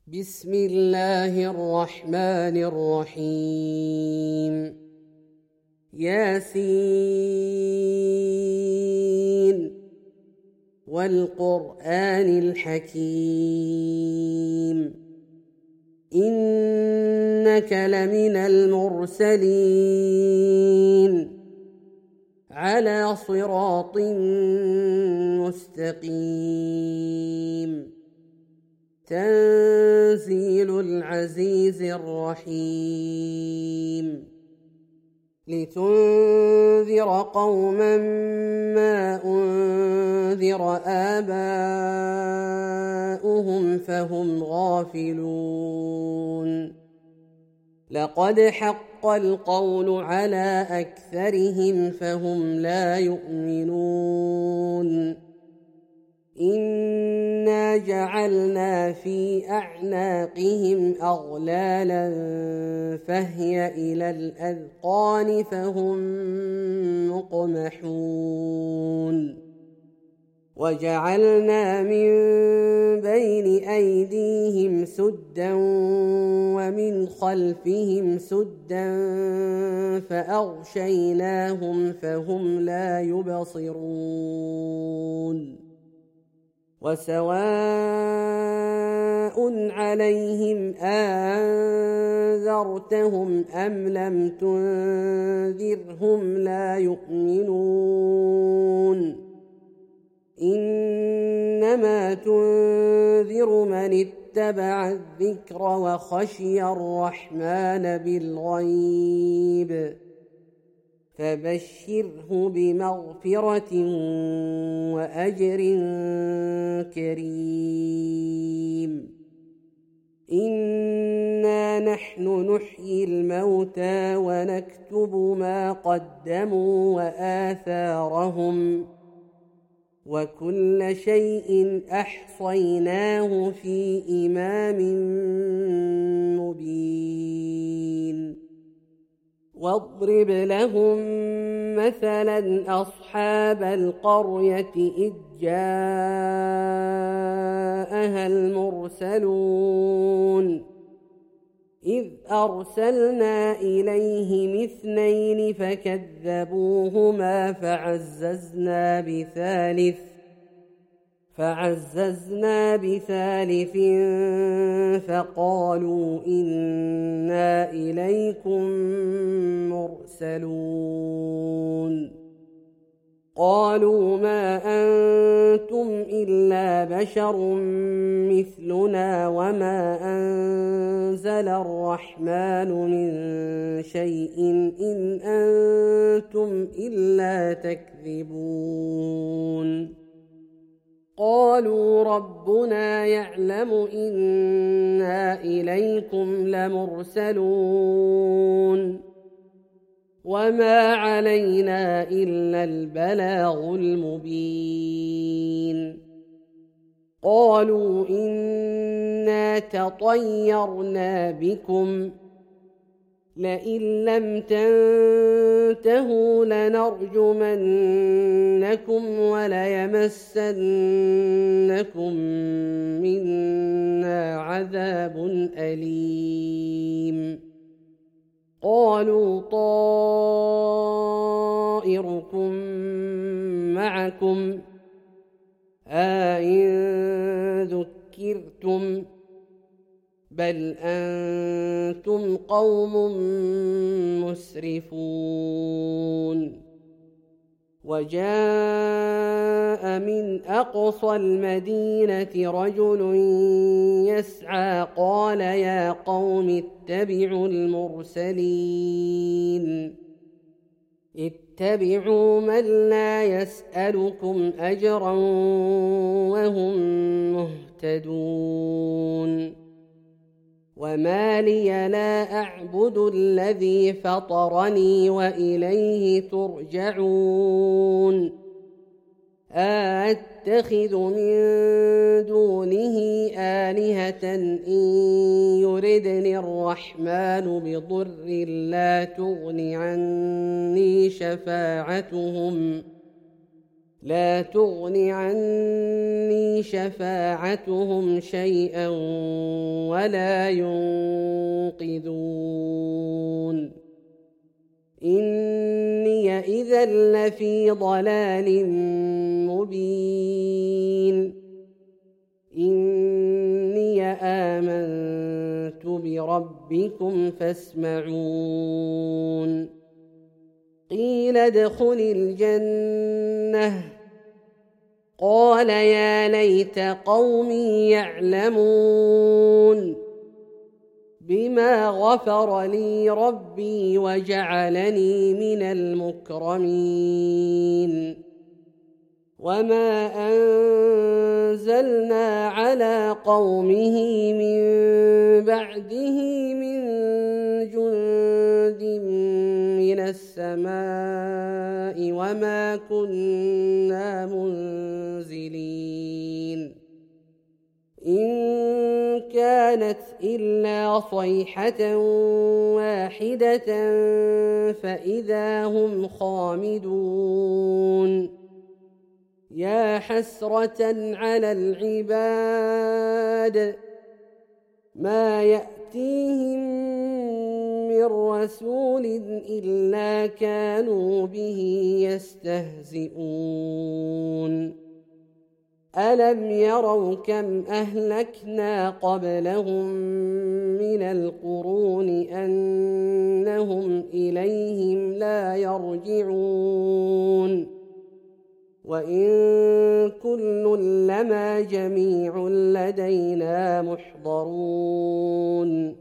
بسم الله الرحمن الرحيم. ياسين والقرآن الحكيم إنك لمن المرسلين على صراط مستقيم تنزيل العزيز الرحيم لتنذر قوما ما أنذر آباؤهم فهم غافلون لقد حق القول على أكثرهم فهم لا يؤمنون إنا جعلنا في أعناقهم أغلالا فهي إلى الأذقان فهم مقمحون وجعلنا من بين أيديهم سدا ومن خلفهم سدا فأغشيناهم فهم لا يبصرون وسواء عليهم أنذرتهم أم لم تنذرهم لا يؤمنون إنما تنذر من اتبع الذكر وخشي الرحمن بالغيب فبشره بمغفرة وأجر كريم إنا نحن نحيي الموتى ونكتب ما قدموا وآثارهم وكل شيء أحصيناه في إمام مبين واضرب لهم مثلا أصحاب القرية إذ جاءها المرسلون إذ أرسلنا إليهم اثنين فكذبوهما فعززنا بثالث فقالوا إنا إليكم مرسلون قالوا ما أنتم إلا بشر مثلنا وما أنزل الرحمن من شيء إن أنتم إلا تكذبون قالوا ربنا يعلم إنا إليكم لمرسلون وما علينا إلا البلاغ المبين قالوا إنا تطيرنا بكم لئن لم تنتهوا لنرجمنكم وليمسنكم منا عذاب أليم قالوا طائركم معكم أئن ذكرتم بل أنتم قوم مسرفون وجاء من أقصى المدينة رجل يسعى قال يا قوم اتبعوا اتبعوا من لا يسألكم أجرا وهم مهتدون وما لي لا أعبد الذي فطرني وإليه ترجعون أأتخذ من دونه آلهة إن يردني الرحمن بضر لا تغن عني لا تغن عني شفاعتهم شيئا ولا ينقذون إني إذا لفي ضلال مبين إني آمنت بربكم فاسمعون قيل ادخل الجنة قال يا ليت قومي يعلمون بما غفر لي ربي وجعلني من المكرمين وما أنزلنا على قومه من بعده من جند من السماء وما كنا منزلين إن كانت إلا صيحة واحدة فإذا هم خامدون يا حسرة على العباد ما يأتيهم من رسول إلا كانوا به يستهزئون ألم يروا كم أهلكنا قبلهم من القرون أنهم إليهم لا يرجعون وإن كل لما جميع لدينا محضرون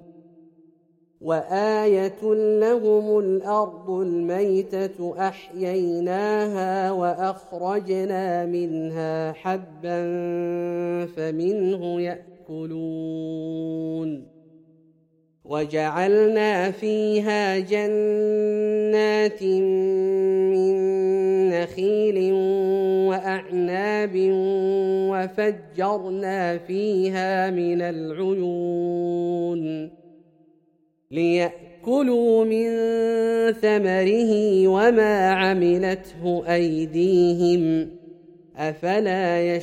وآية لهم الأرض الميتة أحييناها وأخرجنا منها حبا فمنه يأكلون وجعلنا فيها جنات من نخيل وأعناب وفجرنا فيها من العيون ليأكلوا من ثمره وما عملته أيديهم أفلا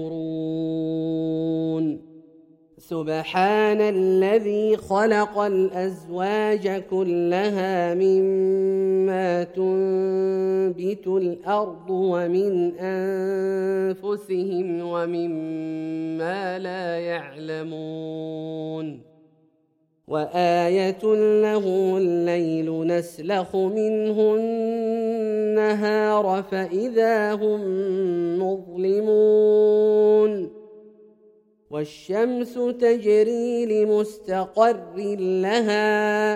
يشكرون سبحان الذي خلق الأزواج كلها مما تنبت الأرض ومن أنفسهم ومما لا يعلمون وآية له الليل نسلخ منه النهار فإذا هم مظلمون والشمس تجري لمستقر لها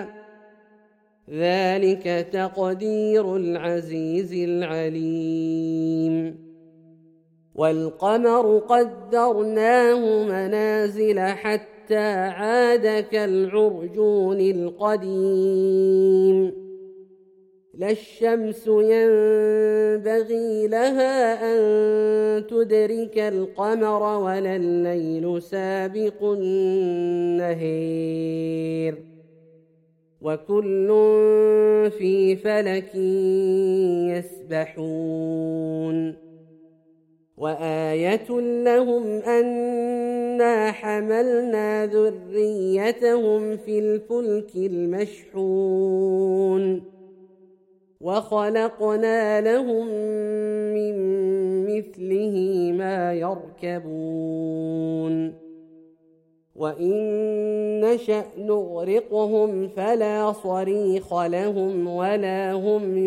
ذلك تقدير العزيز العليم والقمر قدرناه منازل حتى عاد كالعرجون القديم لا الشمس ينبغي لها أن تدرك القمر ولا الليل سابق النهير وكل في فلك يسبحون وآية لهم أنا حملنا ذريتهم في الفلك المشحون وخلقنا لهم من مثله ما يركبون وإن نشأ نغرقهم فلا صريخ لهم ولا هم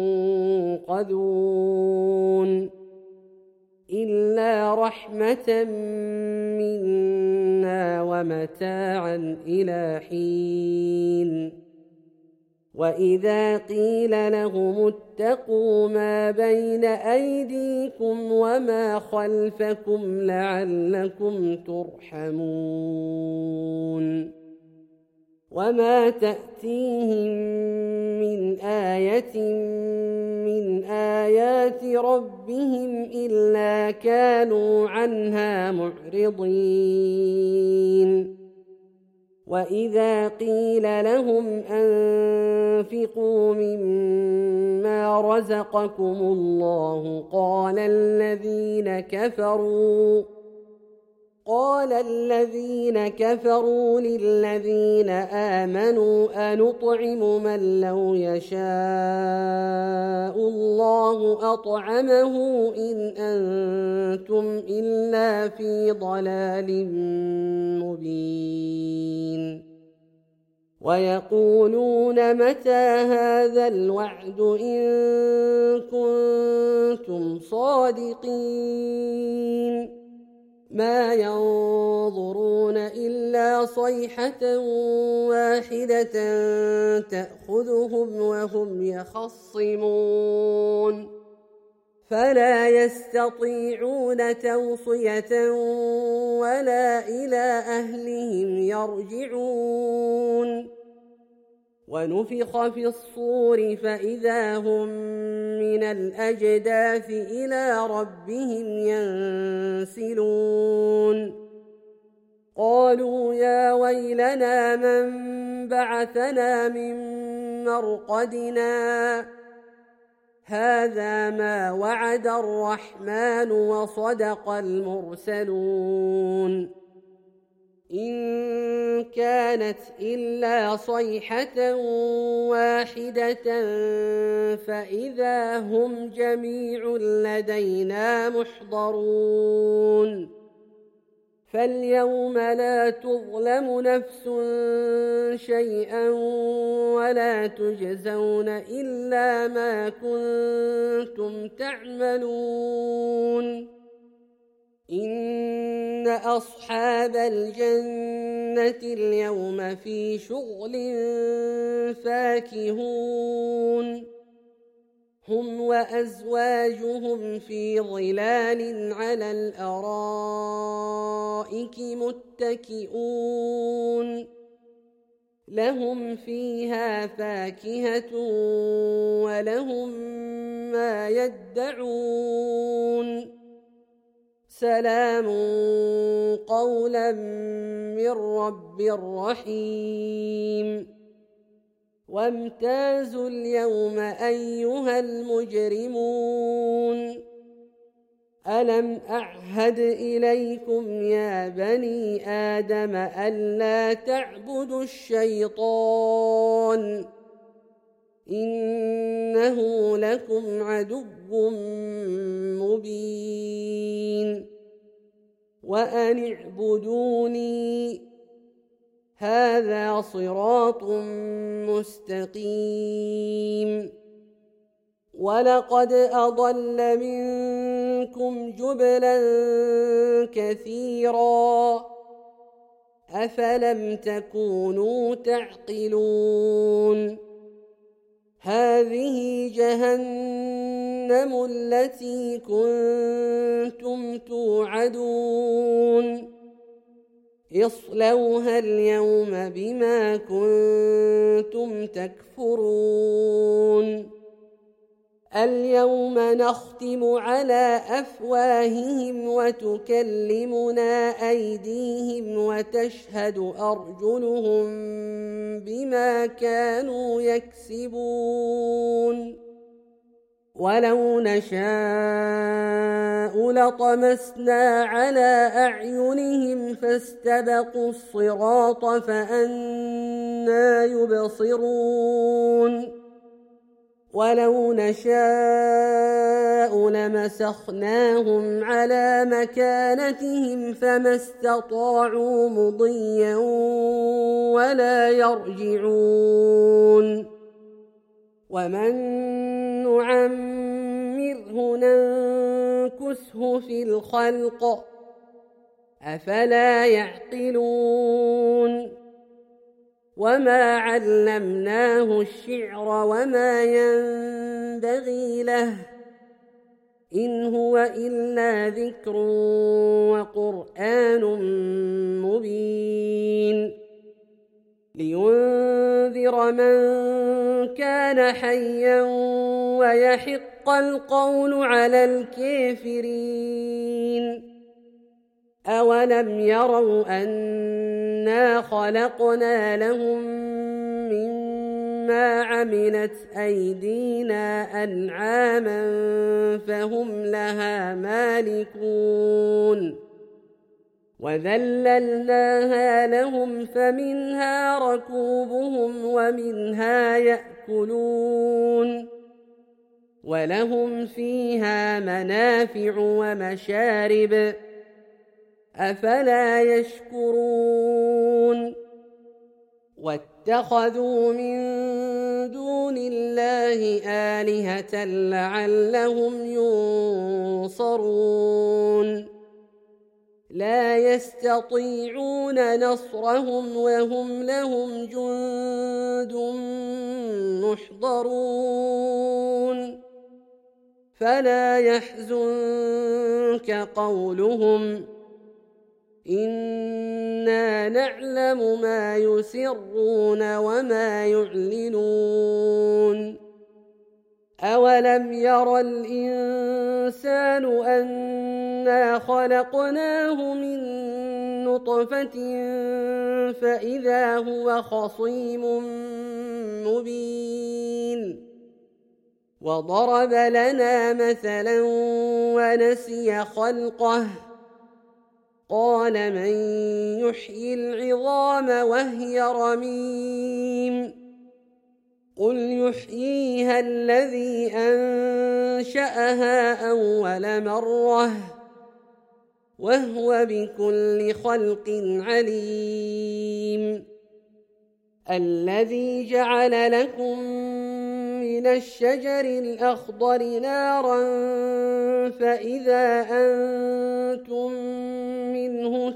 ينقذون إلا رحمة منا ومتاعا إلى حين وإذا قيل لهم اتقوا ما بين أيديكم وما خلفكم لعلكم ترحمون وما تأتيهم من آية من آيات ربهم إلا كانوا عنها معرضين وإذا قيل لهم أنفقوا مما رزقكم الله قال الذين كفروا للذين آمنوا أنطعم من لو يشاء الله أطعمه إن أنتم إلا في ضلال مبين ويقولون متى هذا الوعد إن كنتم صادقين ما ينظرون إلا صيحة واحدة تأخذهم وهم يخصمون فلا يستطيعون توصية ولا إلى أهلهم يرجعون ونفخ في الصور فإذا هم من الأجداث إلى ربهم ينسلون قالوا يا ويلنا من بعثنا من مرقدنا هذا ما وعد الرحمن وصدق المرسلون إن كانت إلا صيحة واحدة فإذا هم جميع لدينا محضرون فاليوم لا تظلم نفس شيئا ولا تجزون إلا ما كنتم تعملون إن أصحاب الجنة اليوم في شغل فاكهون هم وأزواجهم في ظلال على الأرائك متكئون لهم فيها فاكهة ولهم ما يدعون سلام قولا من رب رحيم وامتازوا اليوم أيها المجرمون ألم أعهد إليكم يا بني آدم ألا تعبدوا الشيطان إنه لكم عدو مبين وأن اعبدوني هذا صراط مستقيم ولقد أضل منكم جبلا كثيرا أفلم تكونوا تعقلون هذه جهنم التي كنتم توعدون اصلوها اليوم بما كنتم تكفرون اليوم نختم على أفواههم وتكلمنا أيديهم وتشهد أرجلهم بما كانوا يكسبون ولو نشاء لطمسنا على أعينهم فاستبقوا الصراط فأنى يبصرون ولو نشاء لمسخناهم على مكانتهم فما استطاعوا مضيا ولا يرجعون ومن نعمره ننكسه في الخلق أفلا يعقلون وما علمناه الشعر وما ينبغي له إن هو إلا ذكر وقرآن مبين لينذر من كان حيا ويحق القول على الكافرين أولم يروا أنا خلقنا لهم مما عملت أيدينا أنعاما فهم لها مالكون وذللناها لهم فمنها ركوبهم ومنها يأكلون ولهم فيها منافع ومشارب أفلا يشكرون واتخذوا من دون الله آلهة لعلهم ينصرون لا يستطيعون نصرهم وهم لهم جند محضرون فلا يحزنك قولهم إنا نعلم ما يسرون وما يعلنون أولم ير الإنسان أنا خلقناه من نطفة فإذا هو خصيم مبين وضرب لنا مثلا ونسي خلقه قال من يحيي العظام وهي رميم قل يحييها الذي أنشأها أول مرة وهو بكل خلق عليم الذي جعل لكم من الشجر الأخضر نارا فإذا أنتم منه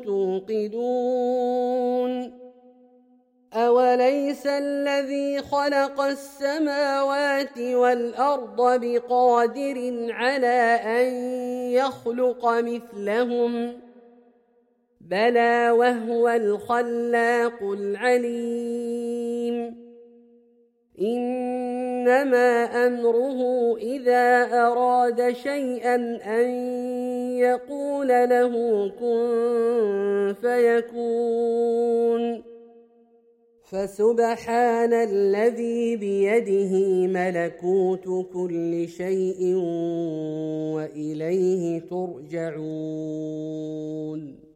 توقدون أوليس الذي خلق السماوات والأرض بقادر على أن يخلق مثلهم بلى وهو الخلاق العليم إنما أمره إذا أراد شيئا أن يقول له كن فيكون فسبحان الذي بيده ملكوت كل شيء وإليه ترجعون